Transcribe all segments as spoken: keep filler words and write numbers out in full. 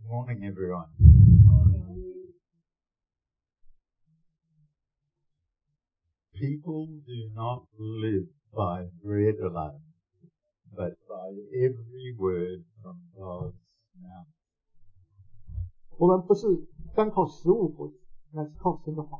Morning, everyone. People do not live by bread alone, but by every word from God's mouth. 我们不是单靠食物活着，乃是靠神的话。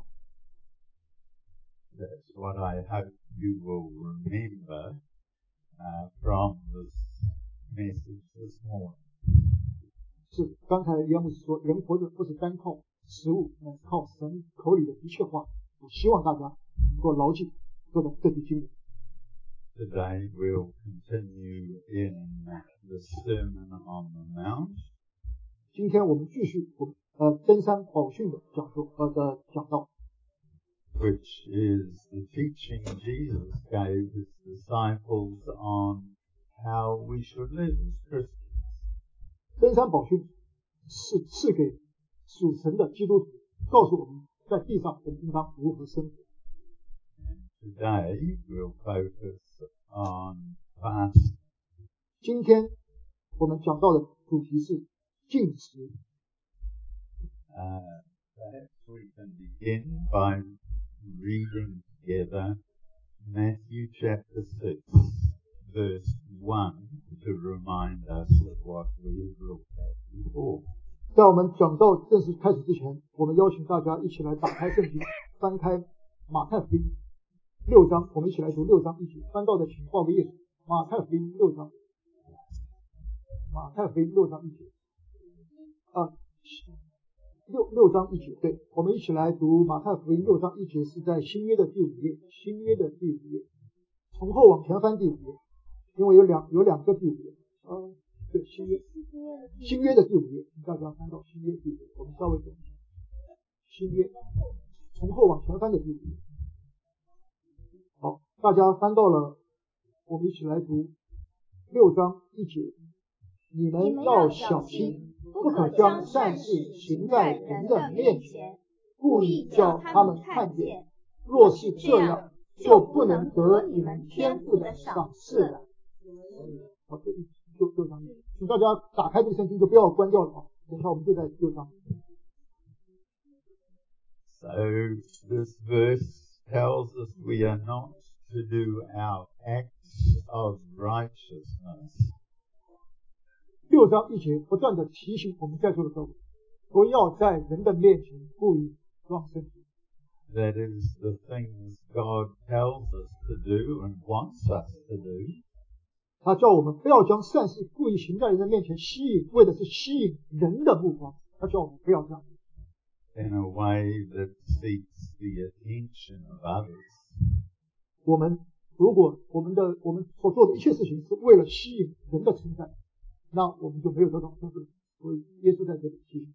That's what I hope you will remember uh, from this message this morning. 是刚才杨牧师说，人活着不是单靠食物，乃是靠神口里的一切话。我希望大家能够牢记这个这句经文。 Today we'll continue in the Sermon on the Mount. 今天我们继续我们呃登山宝训的讲座呃的讲道。 Which is the teaching Jesus gave his disciples on how we should live as Christians. 登山宝训是赐给属神的基督徒，告诉我们在地上我们应当如何生活。 And today we'll focus on fasting. 今天我们讲到的主题是禁食。 Uh, perhaps we can begin by reading together Matthew chapter six, verse one, to remind us of what we've looked at before. 在我们讲道正式开始之前，我们邀请大家一起来打开圣经，翻开马太福音六章，我们一起来读六章一节。翻到的请报个页数。马太福音六章，马太福音六章一节，啊，六六章一节，对，我们一起来读马太福音六章一节，是在新约的第五页，新约的第五页，从后往前翻第五页，因为有两有两个第五页，呃，对，新约新约的第五页，请大家翻到新约第五页，我们稍微等一下，新约从后往前翻的第五页，好，大家翻到了，我们一起来读六章一节，你们要小心，不可将善事行在人的面前，故意叫他们看见。若是这样，就不能得你们天父的赏赐了。好，就就六章，请大家打开这个圣经，就不要关掉了啊！等一下我们就在六章。 So this verse tells us we are not to do our acts of righteousness. 六章一节不断的提醒我们在座的各位，不要在人的面前故意装身体。 That is the things God tells us to do and wants us to do. 他叫我们不要将善事故意行在人的面前，吸引为的是吸引人的目光。他叫我们不要这样。 In a way that seeks the attention of others. 我们如果我们的我们所做的一切事情是为了吸引人的称赞，那我们就没有得到天赋。所以耶稣在这里提醒。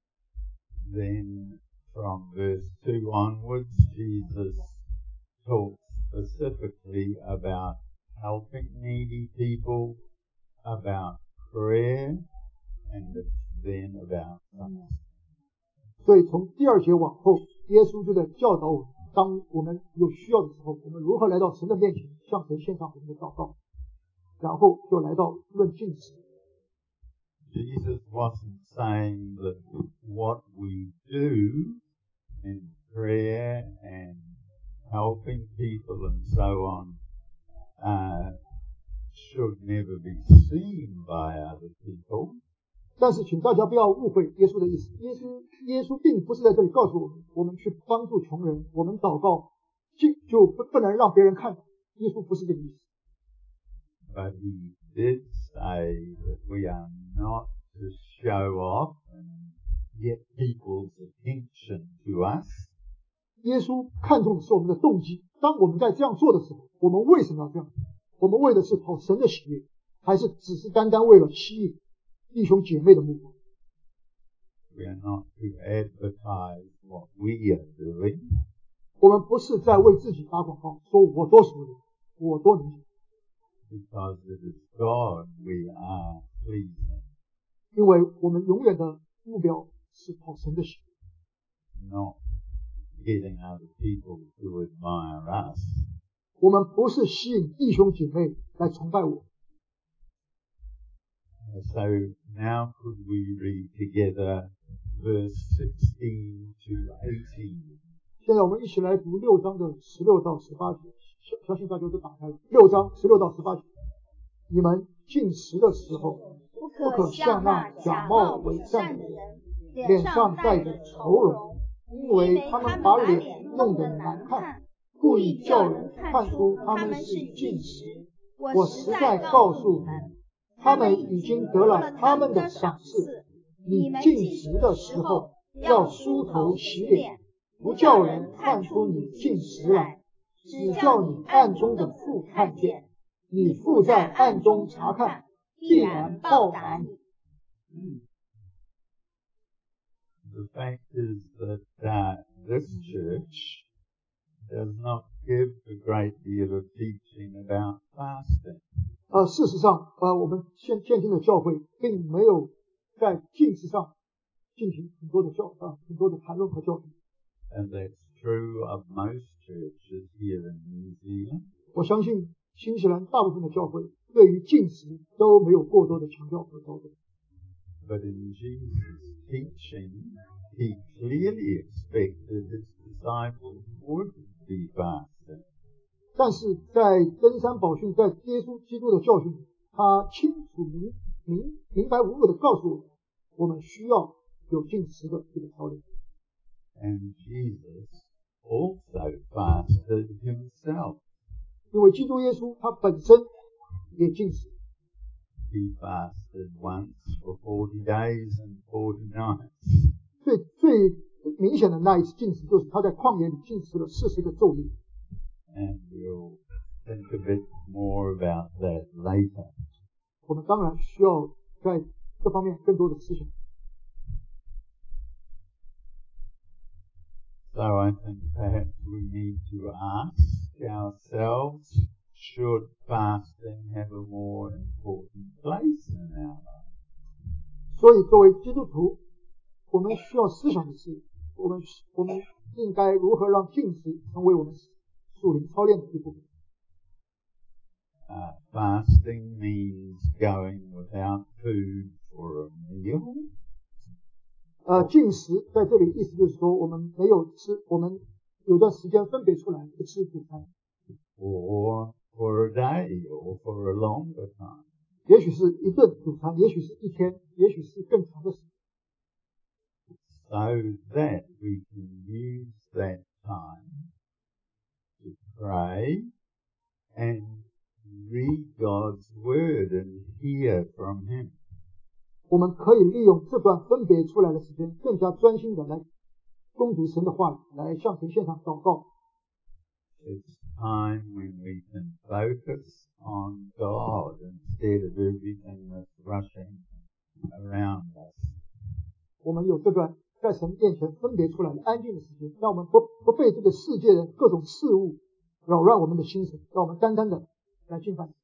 Then from verse two onwards, Jesus talks specifically about helping needy people, about prayer, and then about fasting. 所以从第二节往后，耶稣就在教导我们，当我们有需要的时候，我们如何来到神的面前，向神献上我们的祷告，然后就来到论禁食。 Jesus wasn't saying that what we do in prayer and helping people and so on uh, should never be seen by other people. 但是请大家不要误会耶稣的意思，耶稣耶稣并不是在这里告诉我们，我们去帮助穷人，我们祷告就就不不能让别人看到，耶稣不是这个意思。 But he did say that we are not to show off and get people's attention to us. 耶稣看重的是我们的动机，当我们在这样做的时候，我们为什么要这样？我们为的是讨神的喜悦，还是只是单单为了吸引弟兄姐妹的目光？ We are not to advertise what we are doing. 我们不是在为自己打广告，说我多属灵，我多能行。 Because it is God we are pleasing. 因为我们永远的目标是讨神的喜悦， Not getting other people to admire us. 我们不是吸引弟兄姐妹来崇拜我。 So Now could we read together verse sixteen to eighteen? 现在我们一起来读六章的十六到十八节，相相信大家都打开了。六章十六到十八节，你们进食的时候， 不不可像那假冒伪善的人， 人， 脸上带着愁容，因为他们把脸弄得难看，故意叫人看出他们是进食。我实在告诉你们，他们已经得了他们的赏赐。你进食的时候，要梳头洗脸，不叫人看出你进食来，只叫你暗中的父看见。你父在暗中查看，必然报答你。 The fact is that uh, this church does not give a great deal of teaching about fasting. 呃，事实上，呃，我们现现今的教会并没有在禁食上进行很多的教呃很多的谈论和教训。 And that's true of most churches here in New Zealand. 我相信新西兰大部分的教会对于禁食都没有过多的强调和教导。 But in Jesus' teaching, he clearly expected his disciples would be fasting. 但是在登山宝训，在耶稣基督的教训，他清楚明明明白无误的告诉我们，我们需要有禁食的这个操练。 And Jesus also fasted himself. 因为基督耶稣他本身也禁食， He fasted once for forty days and forty nights. 最最明显的那一次禁食，就是他在旷野里禁食了四十个昼夜。 And we'll think a bit more about that later. 我们当然需要在这方面更多的思想。 So I think perhaps we need to ask ourselves, should fasting have a more important place in our lives? 所以作为基督徒，我们需要思想的是，我们我们应该如何让禁食成为我们属灵操练的一部分。 Uh, fasting means going without food for a meal. 呃，禁食在这里意思就是说，我们没有吃，我们有段时间分别出来不吃主餐， Or for a day, or for a longer time. 也许是一顿主餐，也许是一天，也许是更长的时间， So that we can use that time to pray and read God's word and hear from him. 我们可以利用这段分别出来的时间，更加专心的来攻读神的话语，来向神献上祷告。 It's time when we can focus on God instead of everything that's rushing around us. 我们有这段在神面前分别出来的安静的时间，让我们不不被这个世界的各种事物扰乱我们的心神，让我们单单的来敬拜。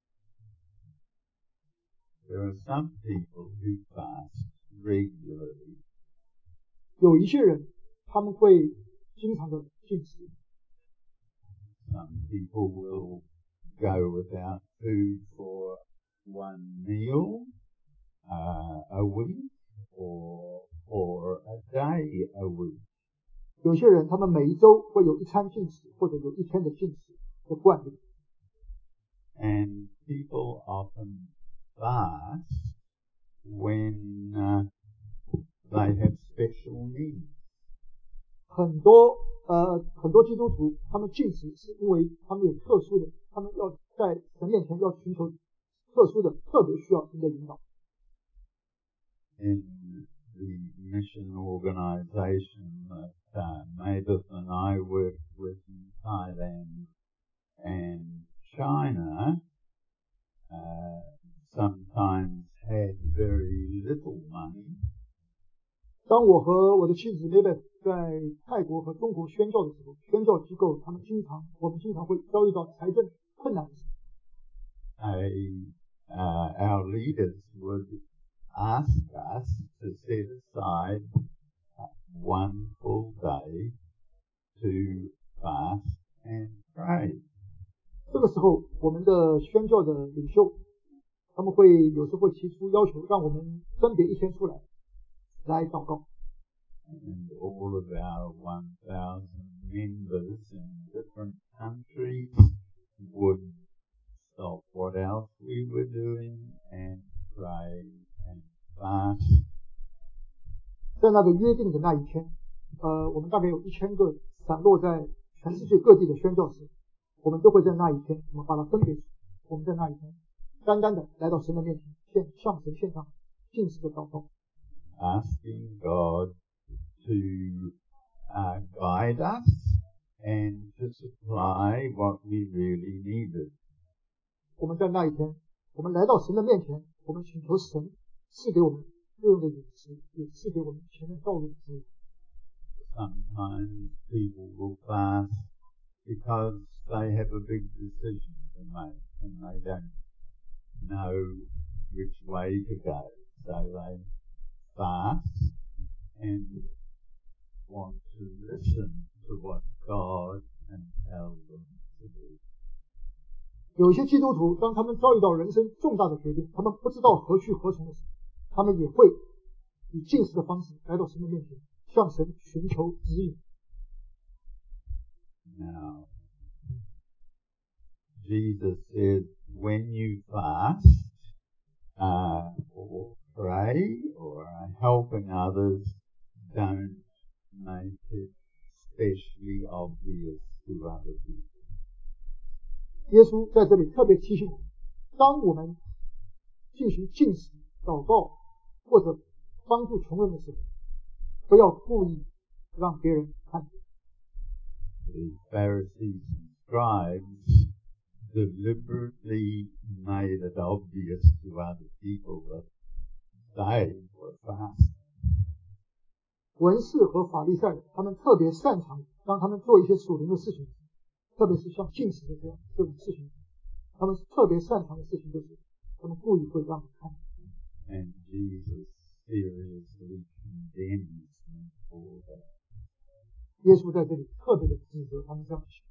There are some people who fast regularly. 有一些人他们会经常的禁食， Some people will go without food for one meal uh, a week or or a day a week. 有些人他们每一周会有一餐禁食，或者有一天的禁食的惯例。 And people often fast when uh, they have special needs. 很多呃很多基督徒他们禁食是因为他们有特殊的，他们要在神面前要寻求特殊的特别需要神的引导。 In the mission organization that uh, Mavis and I work with in Thailand and China, uh, sometimes had very little money. 当我和我的妻子 Mavis 在泰国和中国宣教的时候，宣教机构他们经常我们经常会遭遇到财政困难的时候， A, uh, our leaders would ask us to set aside one full day to fast and pray. 这个时候我们的宣教的领袖他们会有时会提出要求，让我们分别一天出来来祷告。 And all of our one thousand members in different countries would stop what else we were doing and pray and fast. 在那个约定的那一天，呃，我们大概有一千个散落在全世界各地的宣教士，我们都会在那一天，我们把它分别出。我们在那一天，单单的来到神的面前，献向神献上尽实的祷告， asking God to uh, guide us and to supply what we really needed. 我们在那一天，我们来到神的面前，我们请求神赐给我们各用的饮食，也赐给我们前面道路的指引。 Sometimes people will fast because they have a big decision to make and they don't know which way to go. So they fast and want to listen to what God can tell them to do. 有一些基督徒，当他们遭遇到人生重大的决定，他们不知道何去何从的时候，他们也会以进食的方式来到神的面前，向神寻求指引。 Now, Jesus says, when you fast, uh, or pray, or are helping others, don't make it especially obvious to other people. 耶稣在这里特别提醒我们，当我们进行禁食、祷告或者帮助穷人的时候，不要故意让别人看见。 The Pharisees and scribes deliberately made it obvious to other people that they were fasting. 文士和法利赛人，他们特别擅长当他们做一些属灵的事情，特别是像禁食的这样这种事情，他们特别擅长的事情就是他们故意会让人看见。 And Jesus seriously condemns them for that. 耶稣在这里特别的指责他们这样行。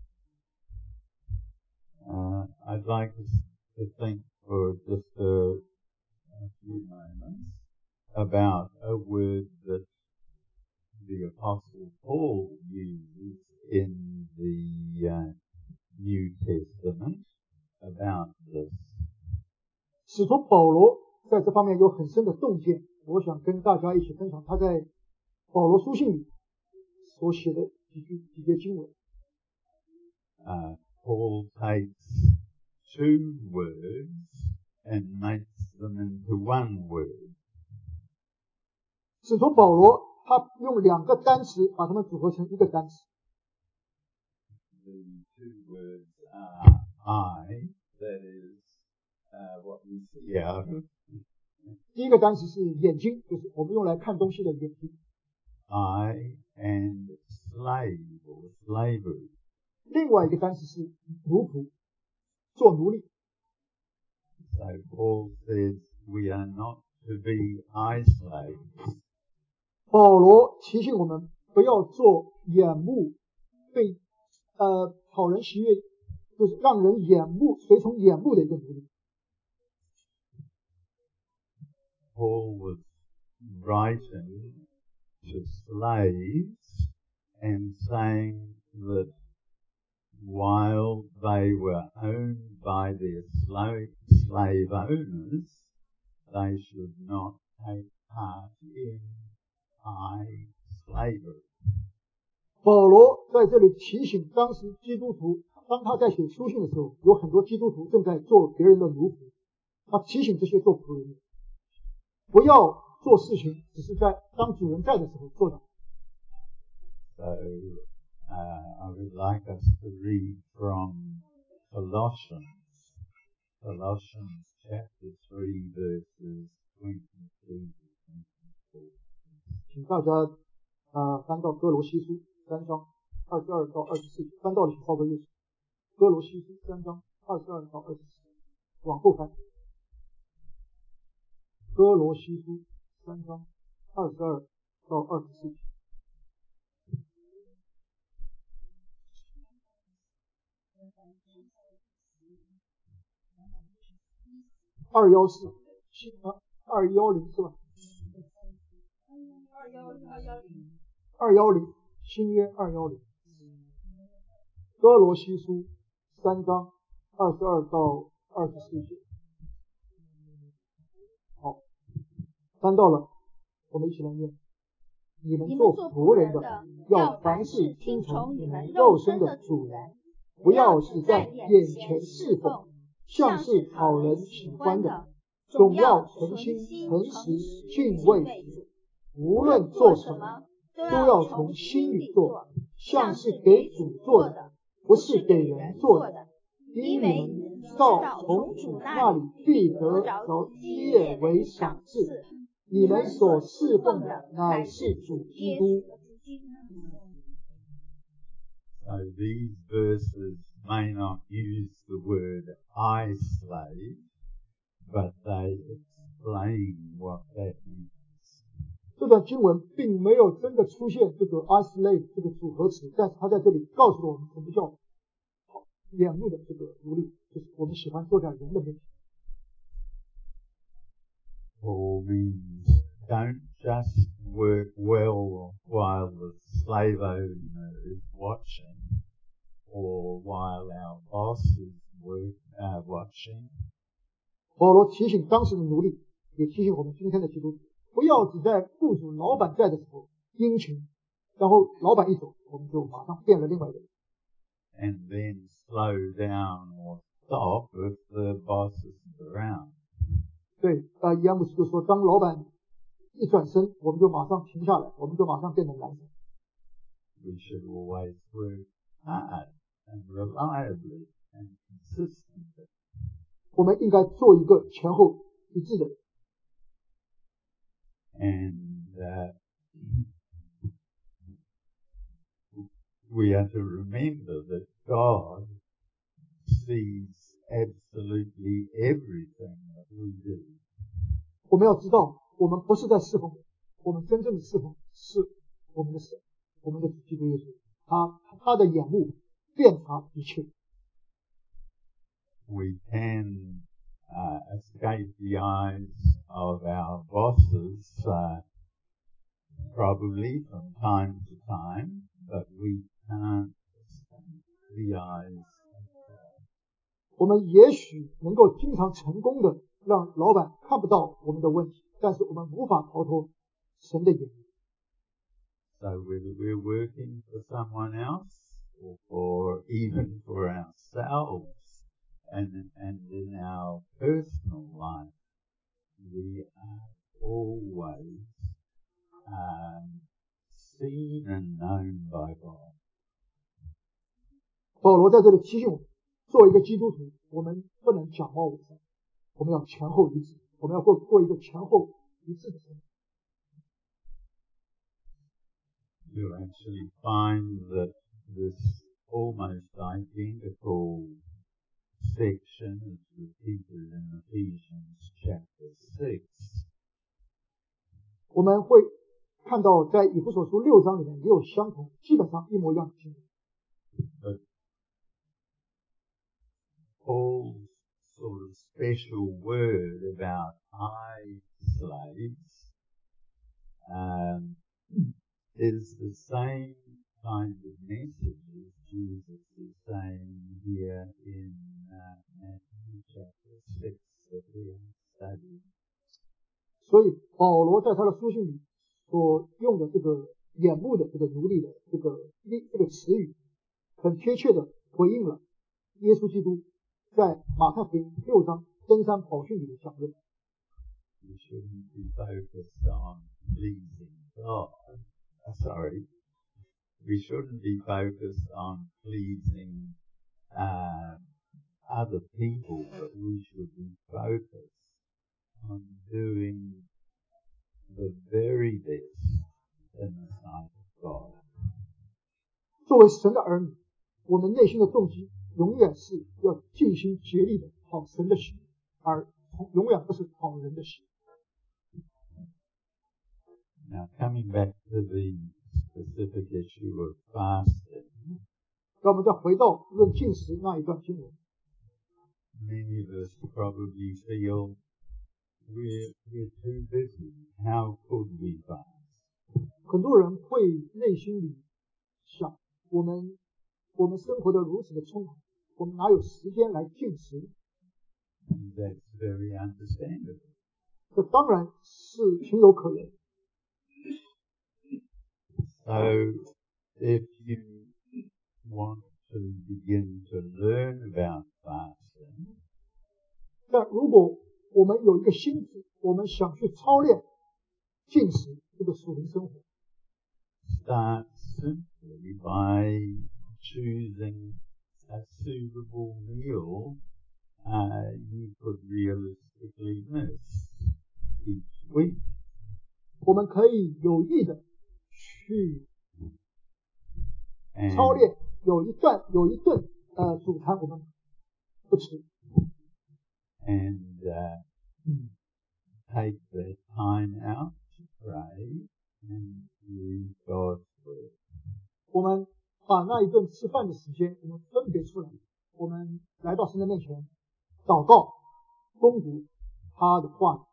Uh, I'd like us to think for just a, a few moments about a word that the Apostle Paul uses in the uh, New Testament about this. 使徒保罗在这方面有很深的洞见，我想跟大家一起分享他在保罗书信里所写的几句几节经文。 Uh, Paul takes two words and makes them into one word. 使徒保罗他用两个单词把它们组合成一个单词。 The two words are eye, that is uh, what we see out of, 第一个单词是眼睛，就是我们用来看东西的眼睛。 eye, and slave or slavery. 另外一个单词是奴仆，做奴隶。 So Paul says we are not to be eye slaves. 保罗提醒我们不要做眼目被呃讨人喜悦，就是让人眼目随从眼目的一个奴隶。 Paul was writing to slaves and saying that while they were owned by their slave, slave owners, they should not take part in eye slavery. 保罗在这里提醒当时基督徒，当他在写书信的时候，有很多基督徒正在做别人的奴仆。他提醒这些做仆人的，不要做事情只是在当主人在的时候做的。 So uh, I would like us to read from Colossians, Colossians chapter three, verses twenty-two to twenty-four. 请大家啊、呃、翻到哥罗西书三章二十二到二十四节，翻到了请报个页数。哥罗西书三章二十二到二十四，往后翻。哥罗西书三章二十二到二十四节。 二幺四新啊二幺零是吧？ 二幺二幺零二幺零新约二幺零，哥罗西书三章二十二到二十四节。好，翻到了，我们一起来念。你们做仆人的，要凡事听从你们肉身的主人，不要只在眼前侍奉，像是讨人喜欢的，总要存心诚实敬畏主。无论做什么，都要从心里做，像是给主做的，不是给人做的，因为你们知道从主那里必得着基业为赏赐。你们所侍奉的乃是主基督。 So these verses may not use the word I slave, but they explain what that means. 这段经文并没有真的出现这个 I slave 这个组合词，但是他在这里告诉了我们什么叫眼目的这个奴隶，就是我们喜欢坐在人的面前。 Or means don't just work well while the slave owner is watching, or while our boss is work, uh, watching. 保罗提醒当时的奴隶，也提醒我们今天的基督徒，不要只在雇主老板在的时候殷勤，然后老板一走，我们就马上变了另外一个人。 And then slow down or stop if the boss isn't around. 对，呃，伊安姆斯就说，当老板一转身，我们就马上停下来，我们就马上变得懒散。 We should always work hard and reliably and consistently. 我们应该做一个前后一致的人。 And uh, we have to remember that God sees absolutely everything that we do. 我们要知道，我们不是在侍奉人，我们真正的侍奉是我们的神，我们的主基督耶稣。他他的眼目遍察一切。 We can uh, escape the eyes of our bosses uh, probably from time to time, but we can't escape the eyes of God. 我们也许能够经常成功的让老板看不到我们的问题，但是我们无法逃脱神的眼目。 So whether we're working for someone else or, or even for ourselves and, and in our personal life, we are always um, seen and known by God. 保罗在这里提醒我们，作为一个基督徒，我们不能假冒伪善，我们要前后一致，我们要过过一个前后一致的生活。 You'll actually find that this almost identical section is repeated in Ephesians chapter six. 我们会看到在以弗所书六章里面也有相同，基本上一模一样的经文。 But Paul's sort of special word about I slaves um, is the same kind of message as Jesus is saying here in uh, Matthew chapter six that we are studying. 所以保罗在他的书信里所用的这个眼目的这个奴隶的这个这个词语，很贴切的回应了耶稣基督在马太福音六章登山宝训里的讲论。 We shouldn't be focused on pleasing God. Uh, sorry. We shouldn't be focused on pleasing uh, other people, but we should be focused on doing the very best in the sight of God. 作为神的儿女，我们内心的动机永远是要尽心竭力的讨神的喜，而永远不是讨人的喜。 Now, coming back to the specific issue of fasting, 让我们再回到论禁食那一段经文。 many of us probably feel we're, we're too busy. How could we fast? 很多人会内心里想，我们我们生活的如此的匆忙，我们哪有时间来进食？ And that's very understandable. 这当然是情有可原。 So if you want to begin to learn about fasting, 但如果我们有一个心智，我们想去操练进食这个属灵生活， start simply by choosing a suitable meal uh, you could realistically miss each week. 我们可以有意的去 And 操练，有一段有一顿呃主餐我们不吃， and uh, take the time out to pray and read God's word. 我们把那一顿吃饭的时间我们分别出来，我们来到神的面前祷告，攻读他的话语。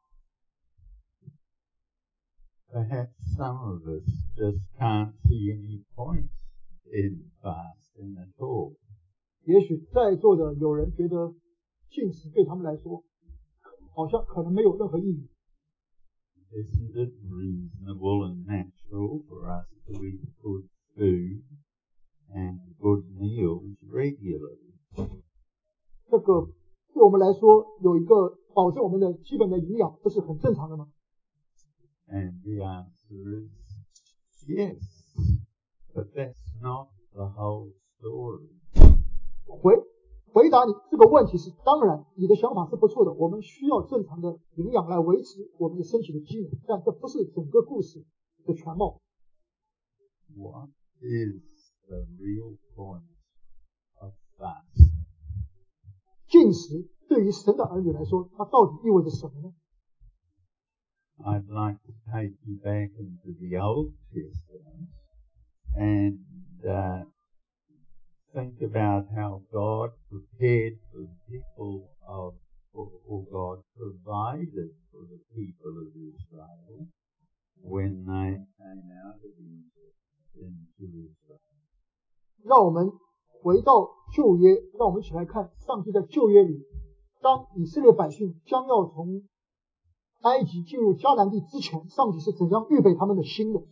Perhaps some of us just can't see any point in fasting at all. 也许在座的有人觉得进食对他们来说好像可能没有任何意义。 Isn't it reasonable and natural for us to eat good food and good meals regularly? 这个对我们来说有一个保证我们的基本的营养，不是很正常的吗？ And the answer is yes, but that's not the whole story. 回回答你这个问题是，当然你的想法是不错的，我们需要正常的营养来维持我们的身体的机能，但这不是整个故事的全貌。 What is the real point of fasting? 进食对于神的儿女来说，它到底意味着什么呢？ I'd like to take you back into the Old Testament and uh, think about how God prepared for the people of, or, or God provided for the people of Israel when they came out of Egypt into Israel. 让我们回到旧约，让我们一起来看上帝在旧约里，当以色列百姓将要从埃及进入迦南地之前，上帝是怎样预备他们的心的。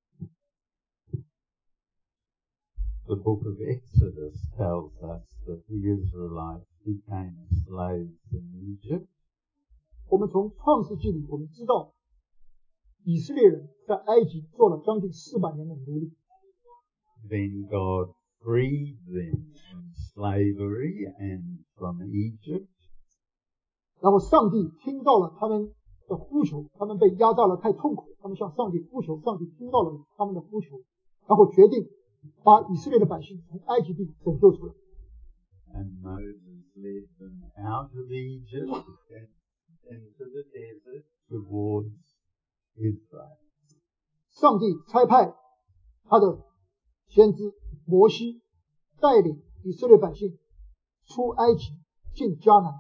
The book of Exodus tells us that the Israelites became slaves in Egypt. 我们从创世纪里我们知道，以色列人在埃及做了将近四百年的奴隶。 Then God freed them from slavery and from Egypt. 然后上帝听到了他们的呼求，他们被压榨了太痛苦，他们向上帝呼求，上帝听到了他们的呼求，然后决定把以色列的百姓从埃及地拯救出来。 And Moses led them out of Egypt and into the desert towards Israel. 上帝差派他的先知摩西带领以色列百姓出埃及进迦南。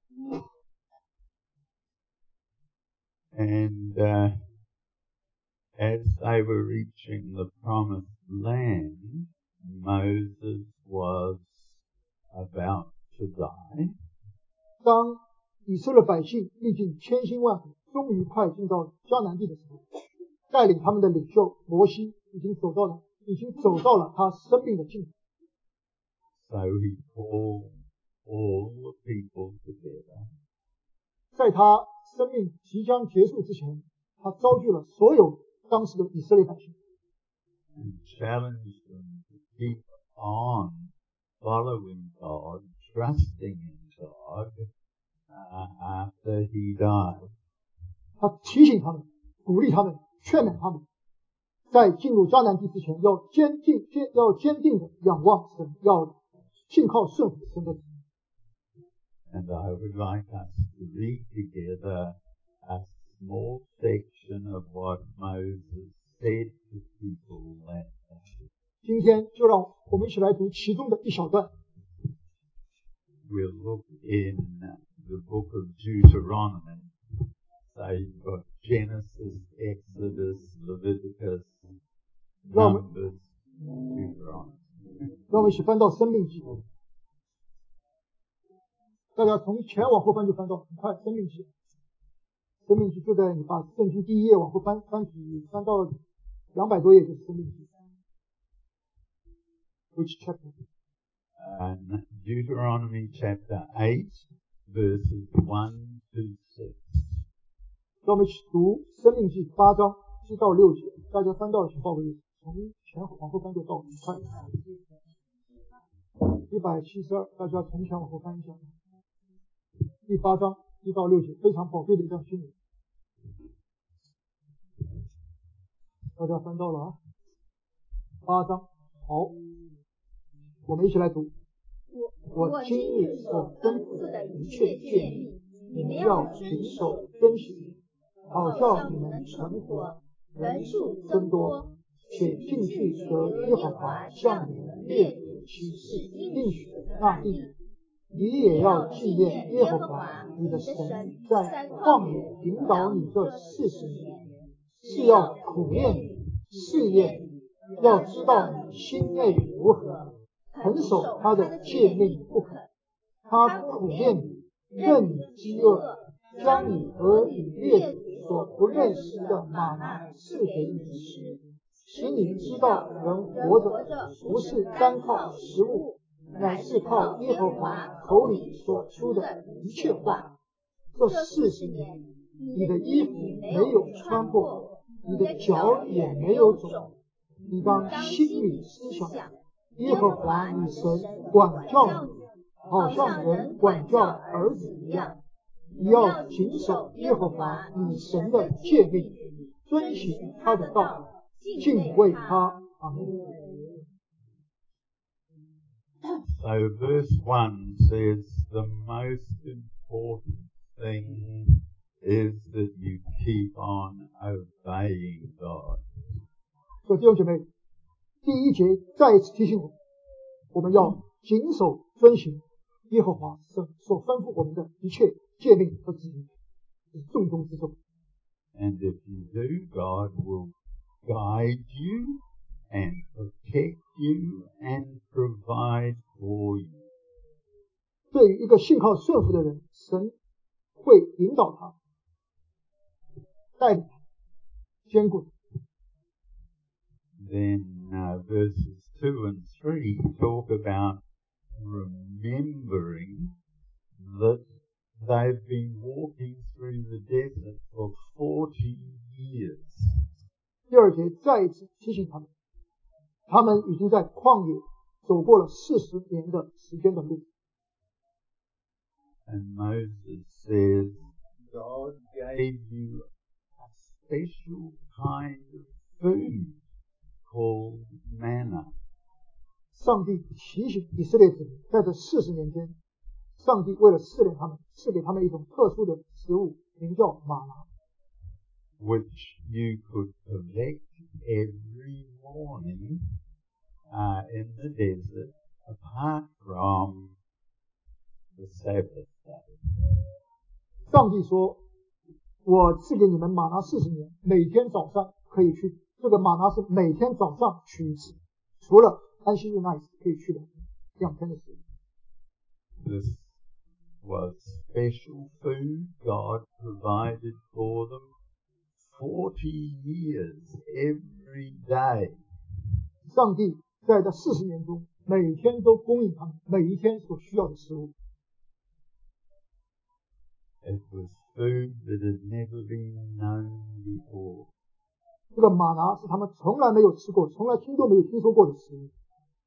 And uh, as they were reaching the promised land, Moses was about to die. 当以色列百姓历尽千辛万苦，终于快进到迦南地的时候，带领他们的领袖摩西已经走到了，已经走到了他生命的尽头。 So he called all the people together. 在他生命即将结束之前，他召集了所有当时的以色列百姓， and challenged them to keep on following God, trusting in God uh, after he died. 他提醒他们，鼓励他们，劝勉他们，在进入迦南地之前，要坚定、坚要坚定的仰望神，要信靠顺服神的旨意。 And I would like us to read together a small section of what Moses said to people that day. 今天就让我们一起来读其中的一小段。 We'll look in the book of Deuteronomy. So you've got Genesis, Exodus, Leviticus, 让我们 Numbers, Deuteronomy. 让我们一起翻到生命记。大家从前往后翻就翻到很快生命记。生命记就在你把圣经第一页往后翻，翻几翻到两百多页就是生命记。Which chapter? And Deuteronomy chapter eight, verses one to six. 让我们一起读生命记八章一到六节。大家翻到了请报个意思，从前往后翻就到很快。一百七十二，大家从前往后翻一下。第八章一到六节，非常宝贵的一段经文。大家翻到了啊，八章，好，我们一起来读。我今日所吩咐的一切诫命，你们要谨守遵行，好叫你们存活，人数增多，且进去得耶和华向你们列祖起誓应许的那地。你也要纪念耶和华你的神在旷野引导你这四十年，是要苦练你，试验你，要知道你心内如何，肯守他的诫命不肯。他苦练你，任你饥饿，将你和你列祖所不认识的玛拿赐给你吃，使你知道人活着不是单靠食物，乃是靠耶和华口里所出的一切话。这四十年，你的衣服没有穿破，你的脚也没有肿。你当心里思想，耶和华你神管教你，好像人管教儿子一样。你要谨守耶和华你神的诫命，遵行他的道，敬畏他。阿们。 So verse one says the most important thing is that you keep on obeying God. 所以弟兄姐妹，第一节再一次提醒我们，我们要谨守遵行耶和华神所吩咐我们的一切诫命和旨意，是重中之重。 And if you do, God will guide you and protect you and provide for you. 对于一个信靠顺服的人，神会引导他，带领他，坚固。 Then uh, verses two and three talk about remembering that they've been walking through the desert for forty years. 第二节再一次提醒他们，他们已经在旷野走过了四十年的时间的路。 And Moses says, God gave you a special kind of food called manna. 上帝提醒以色列子民，在这四十年间，上帝为了试炼他们，赐给他们一种特殊的食物，名叫玛拿， which you could collect every morning uh, in the desert, apart from the Sabbath day. 上帝说，我赐给你们玛拿四十年，每天早上可以去，这个玛拿是每天早上取一次，除了安息日那一次可以去的两天的时间。 This was special food God provided for them forty years every day. 上帝在这四十年中，每天都供应他们每一天所需要的食物。 It was food that had never been known before. 这个玛拿是他们从来没有吃过，从来听都没有听说过的食物。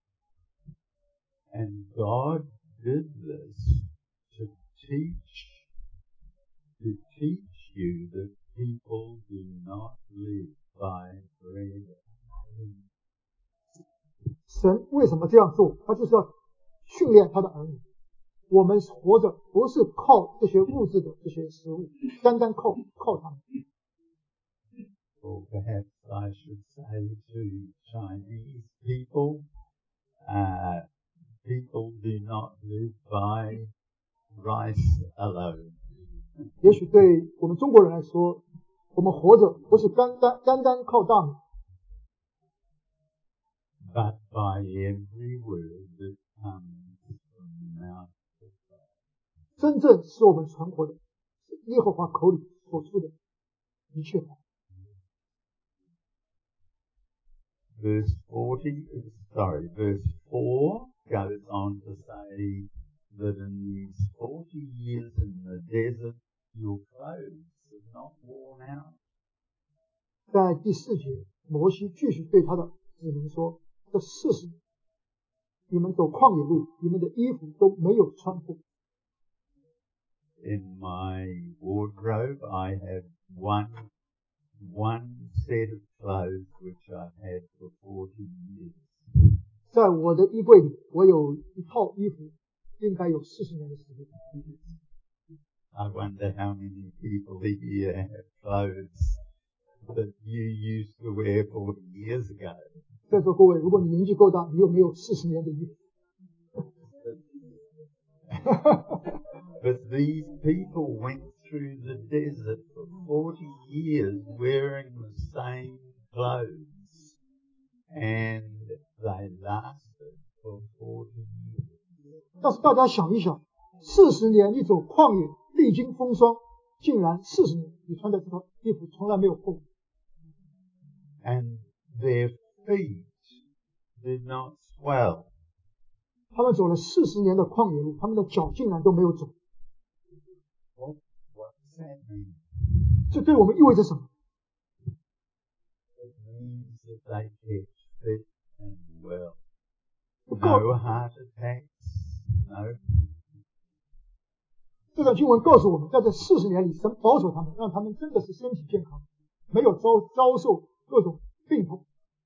And God did this to teach, to teach you that people do not live by bread alone. 神为什么这样做？他就是要训练他的儿女。我们活着不是靠这些物质的这些食物，单单靠靠他们。 Or perhaps I should say to Chinese people, uh, people do not live by rice alone. 也许对我们中国人来说，我们活着不是单单单单靠大脑， but by every word that comes from the mouth of God. 真正使我们存活的是耶和华口里所出的一切话。 Verse forty, sorry, verse four goes on to say that in these forty years in the desert, your clothes have not worn out. 在第四节，摩西继续对他的子民说：这四十年，你们走旷野路，你们的衣服都没有穿破。 In my wardrobe, I have one, one set of clothes which I've had for forty years. 在我的衣柜里，我有一套衣服，应该有四十年的时间。 I wonder how many people here have clothes that you used to wear forty years ago. 在座各位，如果你年纪够大，你有没有四十年的衣服？ But these people went through the desert for forty years wearing the same clothes, and they lasted for forty years. 但是大家想一想，四十年你走旷野，历经风霜，竟然四十年你穿的这套衣服从来没有破过。 And their feet did not swell. 他们走了四十年的旷野路，他们的脚竟然都没有肿。 What, what does that mean? 这对我们意味着什么？ It means that they kept fit and well. 不告 No heart attacks, no. 这段经文告诉我们，在这四十年里，神保守他们，让他们真的是身体健康，没有遭遭受各种病痛。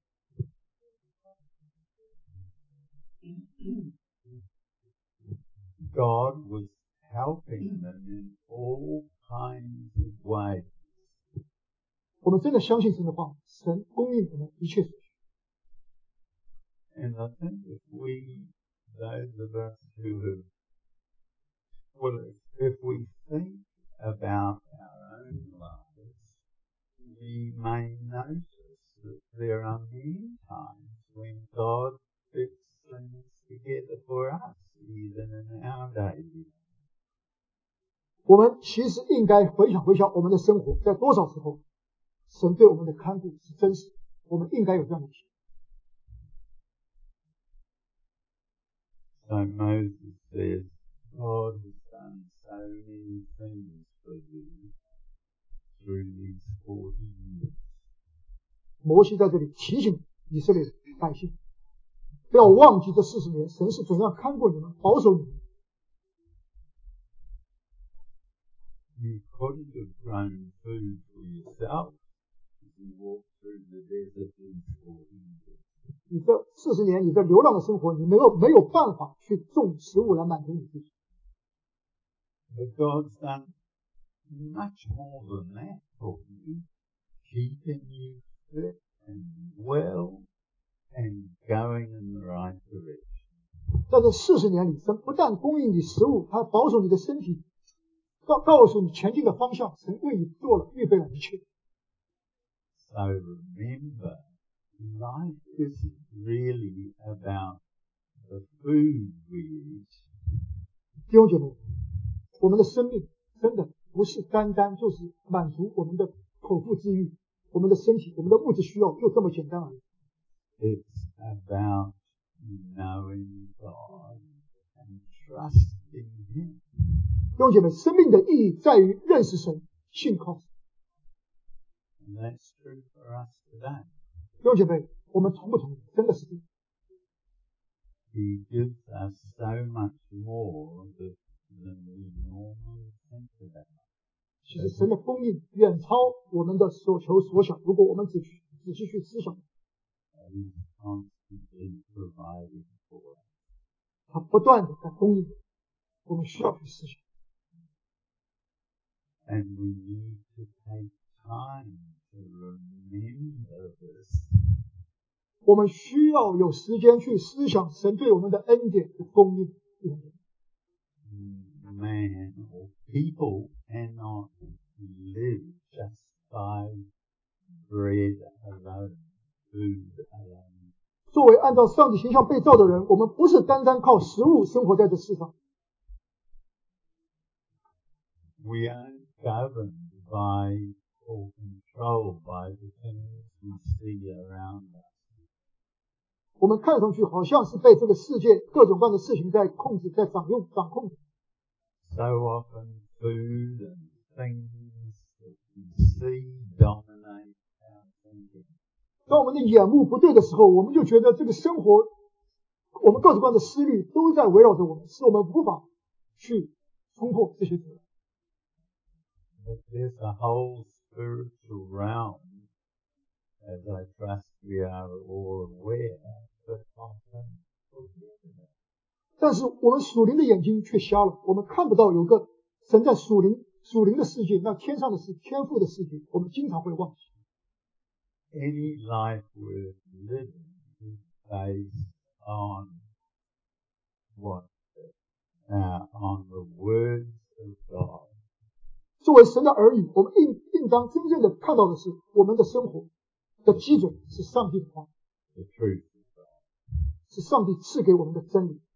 God was helping them in all kinds of ways. 我们真的相信神的话，神供应我们一切所需。 And I think if we, those of us who have, well, if, if we think about our own lives, we may notice that there are many times when God fits things together for us, even in our daily life. 我们其实应该回想回想我们的生活，在多少时候，神对我们的看顾是真实的，我们应该有这样的体验。 So Moses says, God has done so many things for you through these forty years. 摩西在这里提醒以色列百姓，不要忘记这四十年，神是怎样看顾你们，保守你们。 You couldn't have grown food for yourself if you walked through the desert in forty years. 你这四十年，你这流浪的生活，你没有没有办法去种食物来满足你自己。 But God's done much more than that for you, keeping you fit and well and going in the right direction. 在这四十年里，神不但供应你食物，他保守你的身体，告告诉你前进的方向，神为你做了预备了一切。 So remember, life isn't really about the food we eat. 弟兄姐妹，我们的生命真的不是单单就是满足我们的口腹之欲，我们的身体，我们的物质需要就这么简单而已。 It's about knowing God and trusting Him. 弟兄姐妹，生命的意义在于认识神，信靠神。 And that's true for us today. 弟兄姐妹，我们同不同意？真的是这样。 He gives us so much more that, than we normally think about. 其实神的供应远超我们的所求所想。如果我们只去仔细去思想， He's constantly providing for us. 他不断的在供应，我们需要去思想。 And we need to take time to remember this. 我们需要有时间去思想神对我们的恩典的供应。 Man or people cannot live just by bread alone, food alone. 作为按照上帝形象被造的人，我们不是单单靠食物生活在这世上。 We aren't governed by or controlled by the things we see around us. 我们看上去好像是被这个世界各种各样的事情在控制、在掌用、掌控。 So often food and things that we see dominate our thinking. 当我们的眼目不对的时候，我们就觉得这个生活，我们各种各样的思虑都在围绕着我们，使我们无法去冲破这些责任。 But there's a whole spiritual realm, as I trust we are all aware, but often forget. 但是我们属灵的眼睛却瞎了，我们看不到有个神在属灵属灵的世界，那天上的是天父的世界，我们经常会忘记。 Any life worth living is based on what? Uh, on the words of God. 作为神的儿女，我们应应当真正的看到的是，我们的生活的基准是上帝的话， The truth of God. 是上帝赐给我们的真理。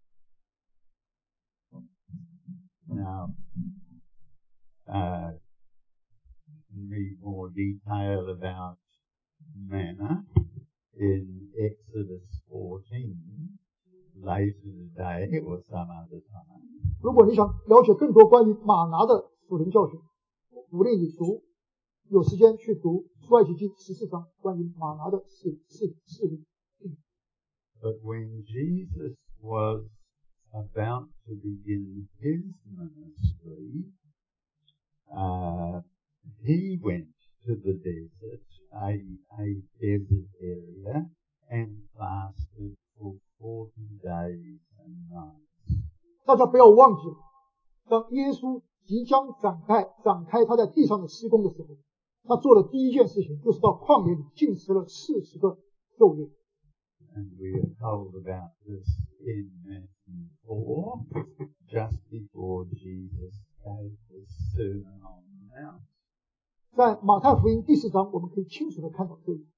Now, uh, read more detail about manna in Exodus fourteen later today or some other time. 如果你想了解更多关于马拿的属灵教训，鼓励你读，有时间去读出埃及记十四章关于马拿的事事事例。 But when Jesus was about to begin his ministry, uh, he went to the desert, a, a desert area, and fasted for forty days and nights. 大家不要忘记，当耶稣即将展开展开他在地上的施工的时候，他做的第一件事情就是到旷野里禁食了四十个昼夜。 And we are told about this in Matthew four, just before Jesus gave the Sermon on the Mount. 在马太福音第四章，我们可以清楚的看到这一点。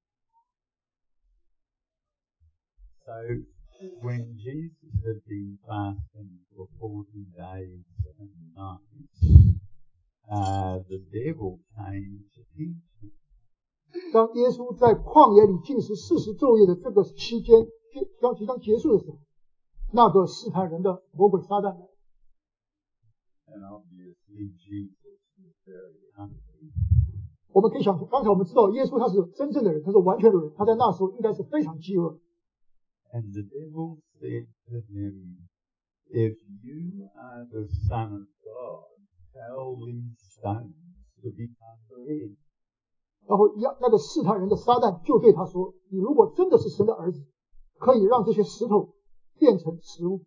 So when Jesus had been fasting for forty days and nights, uh, the devil came to tempt him. 当耶稣在旷野里禁食四十昼夜的这个期间将即将结束的时候，那个试探人的魔鬼撒旦来。 And obviously Jesus was very hungry. 我们可以想，刚才我们知道耶稣他是真正的人，他是完全的人，他在那时候应该是非常饥饿。 And the devil said to him, "If you are the Son of God, tell these stones to become bread." 然后呀，那个试探人的撒旦就对他说：“你如果真的是神的儿子，可以让这些石头变成食物。”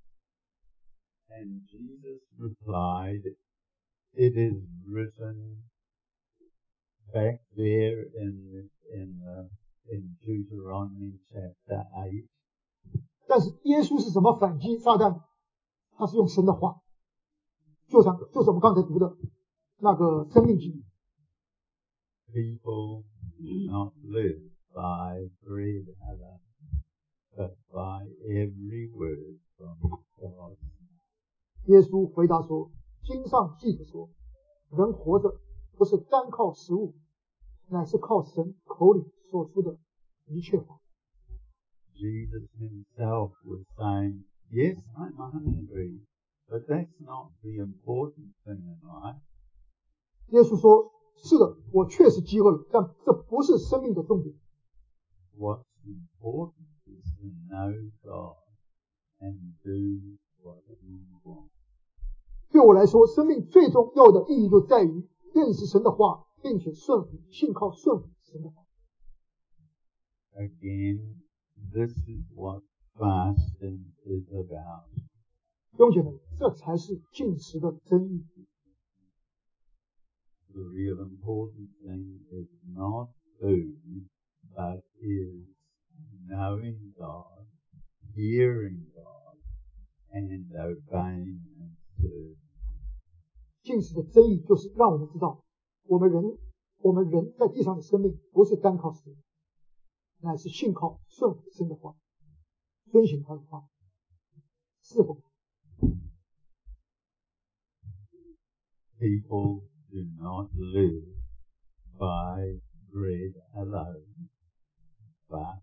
And Jesus replied, "It is written back there in in the, in Deuteronomy chapter eight." 但是耶稣是怎么反击撒旦？他是用神的话，就像就是我们刚才读的那个生命记。 People do not live by bread alone, but by every word from God. 耶稣回答说：“经上记着说，人活着不是单靠食物，乃是靠神口里所出的一切话。” Jesus himself was saying, "Yes, I'm hungry, but that's not the important thing in life." 耶稣说：“是的，我确实饥饿了，但这不是生命的重点。 What's important is to know God and do what He wants. 对我来说，生命最重要的意义就在于认识神的话，并且顺服、信靠、顺服神的话。” Again, this is what fasting is about. 弟兄姐妹，这才是进食的真意。 The real important thing is not food, but is knowing God, hearing God, and obeying and serving. 信实的真意就是让我们知道，我们人我们人在地上的生命不是单靠神，乃是信靠顺服神的话，遵循他的话，是否 ？People do not live by bread alone, but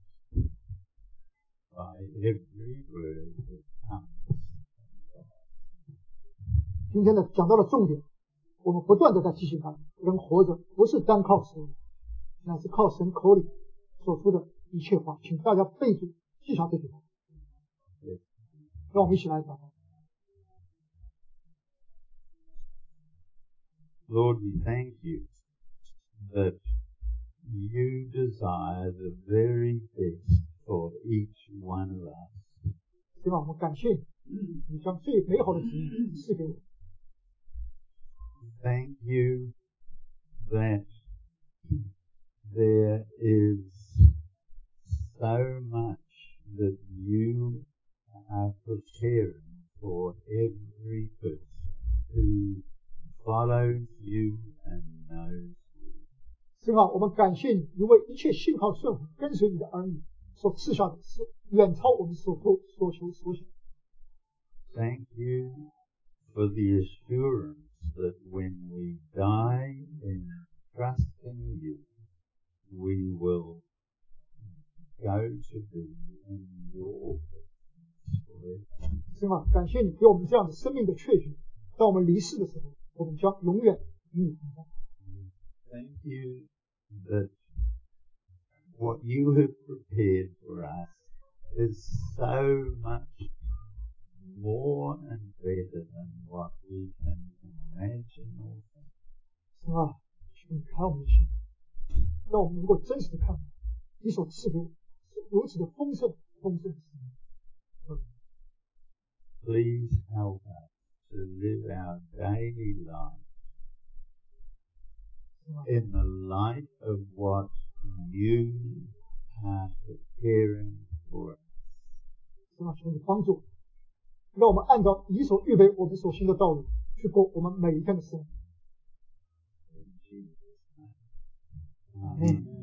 by every word that comes from God. 今天呢，讲到了重点，我们不断的在提醒他，人活着不是单靠神，乃是靠神口里所出的一切话。请大家备注记下这句话。让我们一起来祷告。 Lord, we thank you that you desire the very best for each one of us. 对吧？我们感谢你，你将最美好的旨意赐给我。 Thank you that there is so much that you are preparing for every person who follows you and knows you. 神啊，我们感谢你，你为一切信靠顺服跟随你的儿女所赐下的是远超我们所求所求所想。 Thank you for the assurance that when we die in trusting you, we will go to be in your presence forever. 神啊，感谢你给我们这样的生命的确据，当我们离世的时候，我们将永远与你同在。 Thank you that what you have prepared for us is so much more and better than what we can imagine or think. 神啊，求你开我们的心，让我们能够真实的看到你所赐给我是如此的丰盛丰盛的生命。 Please help us to live our daily life in the light of what you are preparing for us. 神啊，求你帮助，让我们按照你所预备我们所行的道路去过我们每一天的生活。 In Jesus' name. Amen.